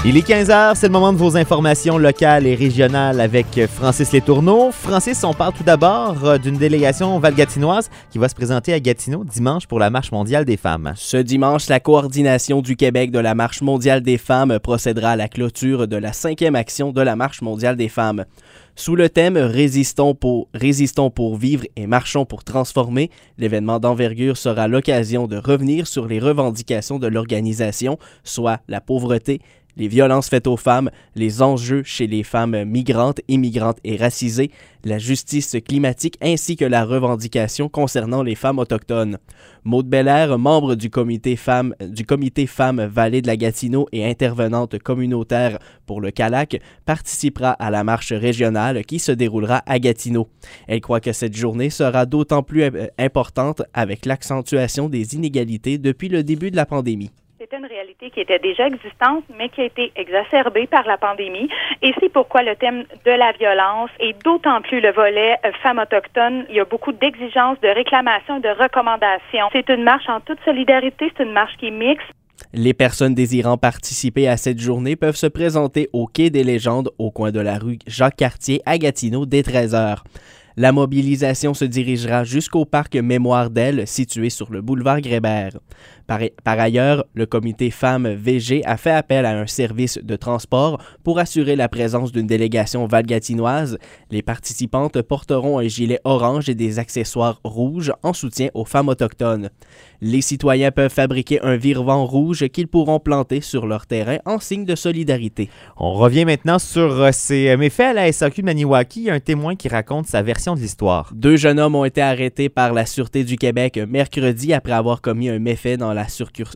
Il est 15h, c'est le moment de vos informations locales et régionales avec Francis Letourneau. Francis, on parle tout d'abord d'une délégation valgatinoise qui va se présenter à Gatineau dimanche pour la Marche mondiale des femmes. Ce dimanche, la coordination du Québec de la Marche mondiale des femmes procédera à la clôture de la 5e action de la Marche mondiale des femmes. Sous le thème « Résistons pour vivre et marchons pour transformer », l'événement d'envergure sera l'occasion de revenir sur les revendications de l'organisation, soit la pauvreté, les violences faites aux femmes, les enjeux chez les femmes migrantes, immigrantes et racisées, la justice climatique ainsi que la revendication concernant les femmes autochtones. Maude Belair, membre du comité femmes Vallée de la Gatineau et intervenante communautaire pour le CALAC, participera à la marche régionale qui se déroulera à Gatineau. Elle croit que cette journée sera d'autant plus importante avec l'accentuation des inégalités depuis le début de la pandémie. C'était une réalité qui était déjà existante, mais qui a été exacerbée par la pandémie. Et c'est pourquoi le thème de la violence et d'autant plus le volet femmes autochtones, il y a beaucoup d'exigences, de réclamations et de recommandations. C'est une marche en toute solidarité, c'est une marche qui est mixte. Les personnes désirant participer à cette journée peuvent se présenter au Quai des Légendes, au coin de la rue Jacques-Cartier à Gatineau dès 13h. La mobilisation se dirigera jusqu'au parc Mémoire d'Elle, situé sur le boulevard Grébert. Par ailleurs, le comité Femmes VG a fait appel à un service de transport pour assurer la présence d'une délégation valgatinoise. Les participantes porteront un gilet orange et des accessoires rouges en soutien aux femmes autochtones. Les citoyens peuvent fabriquer un vire-vent rouge qu'ils pourront planter sur leur terrain en signe de solidarité. On revient maintenant sur ces méfaits à la SAQ de Maniwaki. Un témoin qui raconte sa version de l'histoire. 2 jeunes hommes ont été arrêtés par la Sûreté du Québec mercredi après avoir commis un méfait dans la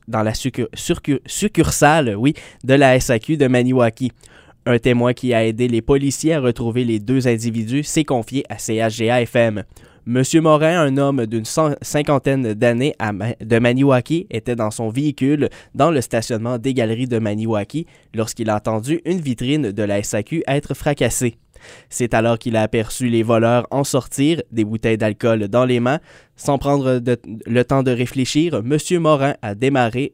succursale de la SAQ de Maniwaki. Un témoin qui a aidé les policiers à retrouver les 2 individus s'est confié à CHGA-FM. Monsieur Morin, un homme d'une cinquantaine d'années de Maniwaki, était dans son véhicule dans le stationnement des galeries de Maniwaki lorsqu'il a entendu une vitrine de la SAQ être fracassée. C'est alors qu'il a aperçu les voleurs en sortir, des bouteilles d'alcool dans les mains. Sans prendre le temps de réfléchir, Monsieur Morin a démarré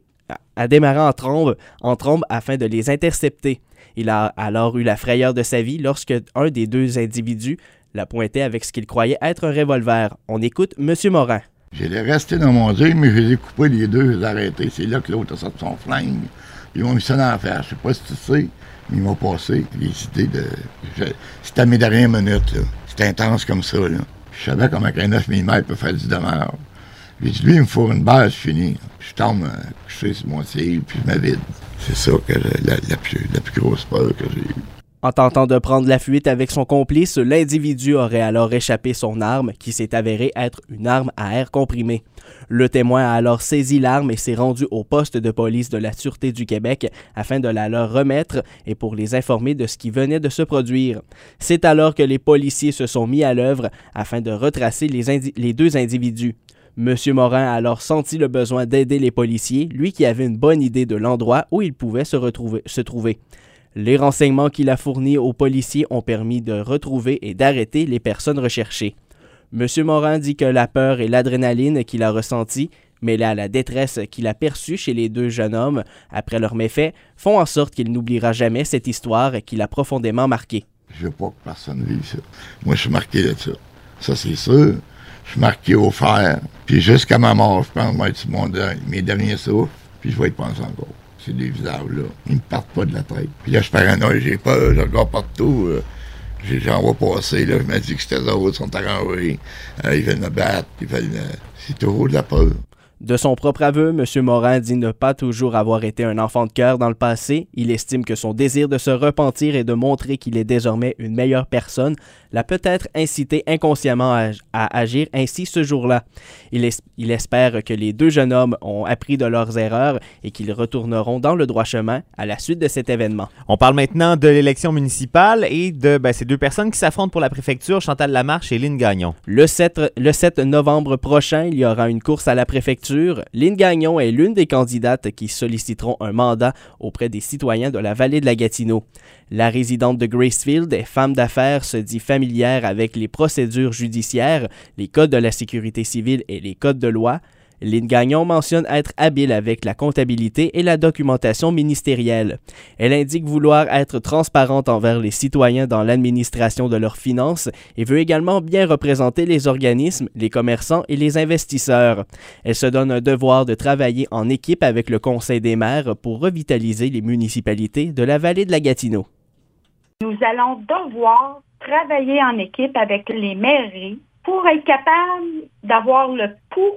en trombe afin de les intercepter. Il a alors eu la frayeur de sa vie lorsque un des 2 individus l'a pointé avec ce qu'il croyait être un revolver. On écoute Monsieur Morin. J'allais rester dans mon Dieu, mais je les ai coupés les 2, je les ai arrêtés. C'est là que l'autre a sorti son flingue. Ils m'ont mis ça dans la face. Je sais pas si tu sais, mais ils m'ont passé les idées de... C'était à mes dernières minutes, là. C'était intense comme ça, là. Je savais comment un 9 mm peut faire du dommage. J'ai dit, lui, il me faut une balle, je finis. Je tombe couché sur mon ciel, puis je me vide. C'est ça que la plus grosse peur que j'ai eue. En tentant de prendre la fuite avec son complice, l'individu aurait alors échappé son arme, qui s'est avérée être une arme à air comprimé. Le témoin a alors saisi l'arme et s'est rendu au poste de police de la Sûreté du Québec afin de la leur remettre et pour les informer de ce qui venait de se produire. C'est alors que les policiers se sont mis à l'œuvre afin de retracer les 2 individus. Monsieur Morin a alors senti le besoin d'aider les policiers, lui qui avait une bonne idée de l'endroit où il pouvait se trouver. Les renseignements qu'il a fournis aux policiers ont permis de retrouver et d'arrêter les personnes recherchées. Monsieur Morin dit que la peur et l'adrénaline qu'il a ressentie, mêlée à la détresse qu'il a perçue chez les 2 jeunes hommes après leurs méfaits, font en sorte qu'il n'oubliera jamais cette histoire qui l'a profondément marqué. Je veux pas que personne vive ça. Moi, je suis marqué de ça. Ça, c'est sûr. Je suis marqué au fer. Puis jusqu'à ma mort, je pense que je vais être sur mes derniers souffles, puis je vais y penser encore. C'est des visages-là. Ils me partent pas de la tête. Puis là, je suis paranoïe, j'ai peur, je regarde partout. J'en vois passer, là, je me dis que c'était eux autres, sont arrangés. Ils veulent me battre, c'est toujours de la peur. De son propre aveu, M. Morin dit ne pas toujours avoir été un enfant de cœur dans le passé. Il estime que son désir de se repentir et de montrer qu'il est désormais une meilleure personne l'a peut-être incité inconsciemment à agir ainsi ce jour-là. Il espère que les 2 jeunes hommes ont appris de leurs erreurs et qu'ils retourneront dans le droit chemin à la suite de cet événement. On parle maintenant de l'élection municipale et de ces 2 personnes qui s'affrontent pour la préfecture, Chantal Lamarche et Lynne Gagnon. Le 7 novembre prochain, il y aura une course à la préfecture. Lynne Gagnon est l'une des candidates qui solliciteront un mandat auprès des citoyens de la vallée de la Gatineau. La résidente de Gracefield est femme d'affaires, se dit familière avec les procédures judiciaires, les codes de la sécurité civile et les codes de loi. Lynne Gagnon mentionne être habile avec la comptabilité et la documentation ministérielle. Elle indique vouloir être transparente envers les citoyens dans l'administration de leurs finances et veut également bien représenter les organismes, les commerçants et les investisseurs. Elle se donne un devoir de travailler en équipe avec le Conseil des maires pour revitaliser les municipalités de la vallée de la Gatineau. Nous allons devoir travailler en équipe avec les mairies pour être capable d'avoir le pouls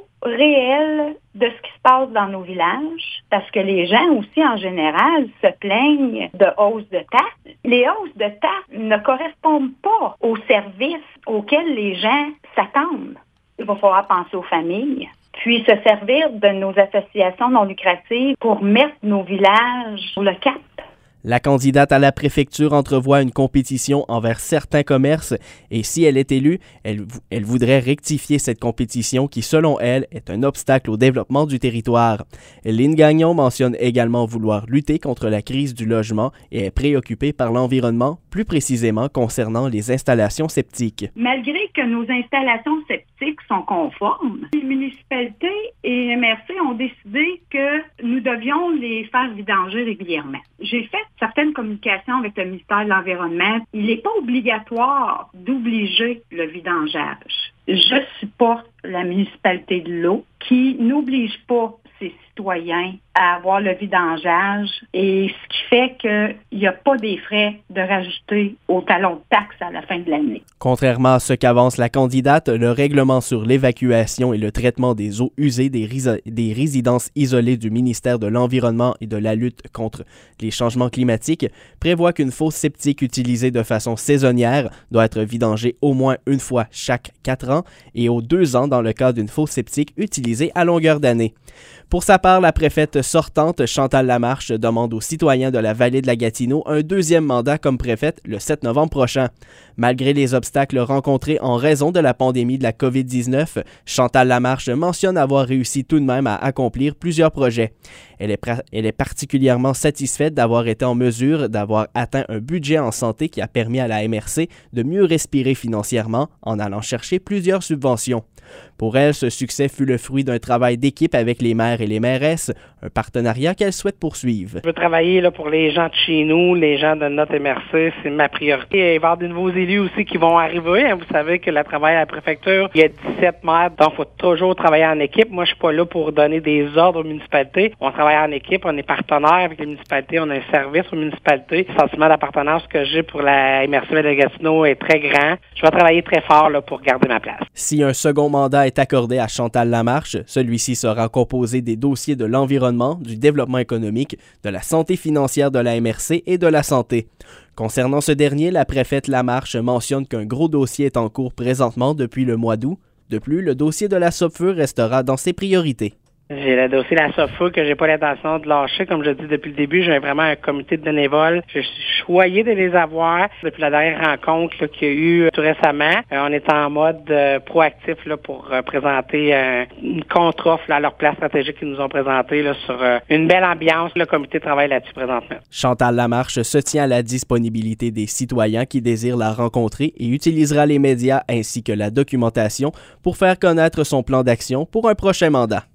réel de ce qui se passe dans nos villages, parce que les gens aussi, en général, se plaignent de hausses de taxes. Les hausses de taxes ne correspondent pas aux services auxquels les gens s'attendent. Il va falloir penser aux familles, puis se servir de nos associations non lucratives pour mettre nos villages sur le cap. La candidate à la préfecture entrevoit une compétition envers certains commerces et si elle est élue, elle voudrait rectifier cette compétition qui, selon elle, est un obstacle au développement du territoire. Lynne Gagnon mentionne également vouloir lutter contre la crise du logement et est préoccupée par l'environnement, plus précisément concernant les installations septiques. Malgré que nos installations septiques sont conformes, les municipalités et MRC ont décidé que nous devions les faire vidanger régulièrement. J'ai fait certaines communications avec le ministère de l'Environnement. Il n'est pas obligatoire d'obliger le vidangeage. Je supporte la municipalité de l'eau qui n'oblige pas ses citoyens à avoir le vidangeage et ce qui fait qu'il n'y a pas des frais de rajouter au talon de taxe à la fin de l'année. Contrairement à ce qu'avance la candidate, le règlement sur l'évacuation et le traitement des eaux usées des résidences isolées du ministère de l'Environnement et de la lutte contre les changements climatiques prévoit qu'une fosse septique utilisée de façon saisonnière doit être vidangée au moins une fois chaque 4 ans et aux 2 ans dans le cas d'une fosse septique utilisée à longueur d'année. Pour sa part, la préfète sortante, Chantal Lamarche, demande aux citoyens de la vallée de la Gatineau un 2e mandat comme préfète le 7 novembre prochain. Malgré les obstacles rencontrés en raison de la pandémie de la COVID-19, Chantal Lamarche mentionne avoir réussi tout de même à accomplir plusieurs projets. Elle est particulièrement satisfaite d'avoir été en mesure d'avoir atteint un budget en santé qui a permis à la MRC de mieux respirer financièrement en allant chercher plusieurs subventions. Pour elle, ce succès fut le fruit d'un travail d'équipe avec les maires et les mairesses, un partenariat qu'elle souhaite poursuivre. Je veux travailler là, pour les gens de chez nous, les gens de notre MRC, c'est ma priorité. Il va y avoir de nouveaux élus aussi qui vont arriver. Vous savez que le travail à la préfecture, il y a 17 maires, donc il faut toujours travailler en équipe. Moi, je suis pas là pour donner des ordres aux municipalités. On travaille en équipe, on est partenaire avec les municipalités, on a un service aux municipalités. Le sentiment d'appartenance que j'ai pour la MRC de Gatineau est très grand. Je vais travailler très fort là, pour garder ma place. Si un second mandat est accordé à Chantal Lamarche, celui-ci sera composé des dossiers de l'environnement, du développement économique, de la santé financière de la MRC et de la santé. Concernant ce dernier, la préfète Lamarche mentionne qu'un gros dossier est en cours présentement depuis le mois d'août. De plus, le dossier de la SOPFEUR restera dans ses priorités. J'ai le dossier de la SOPFEUR que j'ai pas l'intention de lâcher. Comme je dis depuis le début, j'ai vraiment un comité de bénévoles. Je suis choyé de les avoir. Depuis la dernière rencontre là, qu'il y a eu tout récemment, on est en mode proactif là, pour présenter une contre-offre là, à leur plan stratégique qu'ils nous ont présenté là, sur une belle ambiance. Le comité travaille là-dessus présentement. Chantal Lamarche se tient à la disponibilité des citoyens qui désirent la rencontrer et utilisera les médias ainsi que la documentation pour faire connaître son plan d'action pour un prochain mandat.